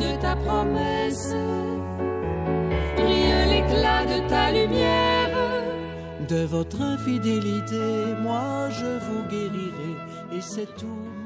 de ta promesse, brille l'éclat de ta lumière. De votre infidélité, moi je vous guérirai, et c'est tout.